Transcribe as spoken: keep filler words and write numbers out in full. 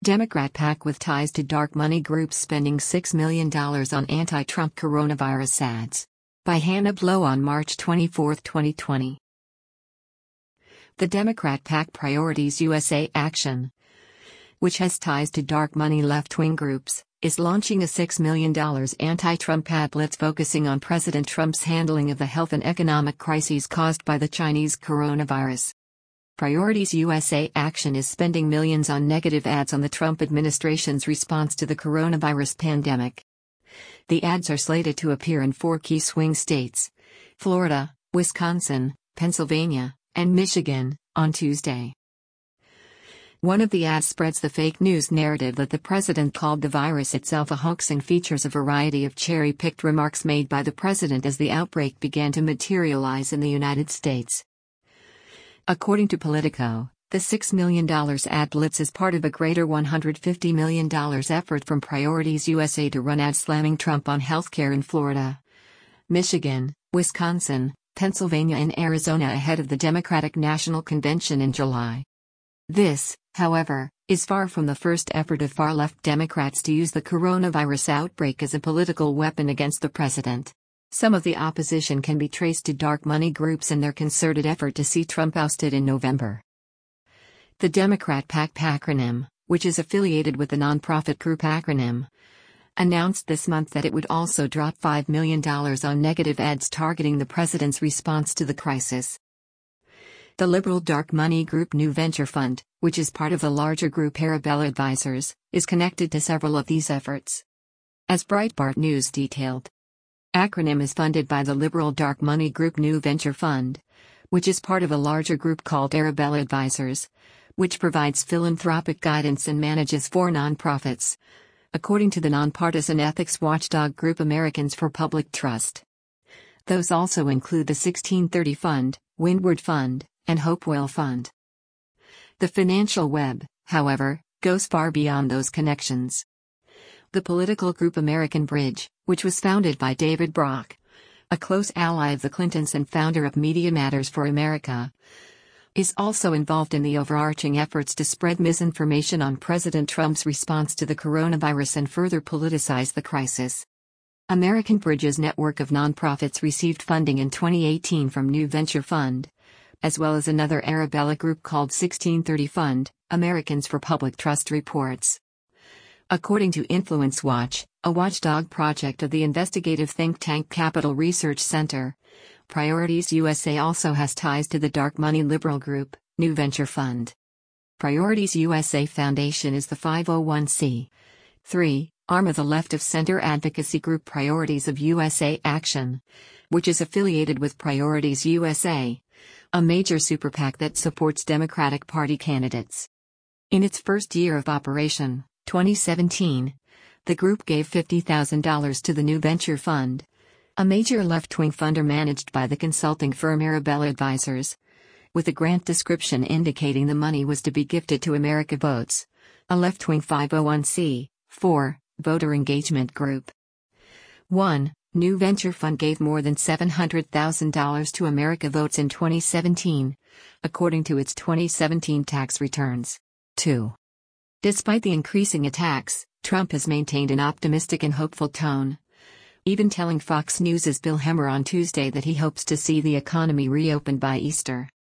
Democrat PAC with ties to dark money groups spending six million dollars on anti-Trump coronavirus ads. By Hannah Blow on March twenty-fourth, twenty twenty. The Democrat PAC Priorities U S A Action, which has ties to dark money left-wing groups, is launching a six million dollars anti-Trump ad blitz focusing on President Trump's handling of the health and economic crises caused by the Chinese coronavirus. Priorities U S A Action is spending millions on negative ads on the Trump administration's response to the coronavirus pandemic. The ads are slated to appear in four key swing states: Florida, Wisconsin, Pennsylvania, and Michigan, on Tuesday. One of the ads spreads the fake news narrative that the president called the virus itself a hoax and features a variety of cherry-picked remarks made by the president as the outbreak began to materialize in the United States. According to Politico, the six million dollars ad blitz is part of a greater one hundred fifty million dollars effort from Priorities U S A to run ads slamming Trump on healthcare in Florida, Michigan, Wisconsin, Pennsylvania and Arizona ahead of the Democratic National Convention in July. This, however, is far from the first effort of far-left Democrats to use the coronavirus outbreak as a political weapon against the president. Some of the opposition can be traced to dark money groups and their concerted effort to see Trump ousted in November. The Democrat PAC acronym, which is affiliated with the nonprofit group Acronym, announced this month that it would also drop five million dollars on negative ads targeting the president's response to the crisis. The liberal dark money group New Venture Fund, which is part of the larger group Arabella Advisors, is connected to several of these efforts. As Breitbart News detailed, Acronym is funded by the liberal dark money group New Venture Fund, which is part of a larger group called Arabella Advisors, which provides philanthropic guidance and manages four nonprofits, according to the nonpartisan ethics watchdog group Americans for Public Trust. Those also include the sixteen thirty Fund, Windward Fund, and Hopewell Fund. The financial web, however, goes far beyond those connections. The political group American Bridge, which was founded by David Brock, a close ally of the Clintons and founder of Media Matters for America, is also involved in the overarching efforts to spread misinformation on President Trump's response to the coronavirus and further politicize the crisis. American Bridge's network of nonprofits received funding in twenty eighteen from New Venture Fund, as well as another Arabella group called sixteen thirty Fund, Americans for Public Trust reports. According to Influence Watch, a watchdog project of the investigative think tank Capital Research Center, Priorities U S A also has ties to the dark money liberal group, New Venture Fund. Priorities U S A Foundation is the five oh one c three arm of the left-of-center advocacy group Priorities of U S A Action, which is affiliated with Priorities U S A, a major super PAC that supports Democratic Party candidates. In its first year of operation, twenty seventeen, the group gave fifty thousand dollars to the New Venture Fund, a major left-wing funder managed by the consulting firm Arabella Advisors, with a grant description indicating the money was to be gifted to America Votes, a left-wing five oh one c four voter engagement group. one. New Venture Fund gave more than seven hundred thousand dollars to America Votes in twenty seventeen, according to its twenty seventeen tax returns. two. Despite the increasing attacks, Trump has maintained an optimistic and hopeful tone, even telling Fox News' Bill Hemmer on Tuesday that he hopes to see the economy reopened by Easter.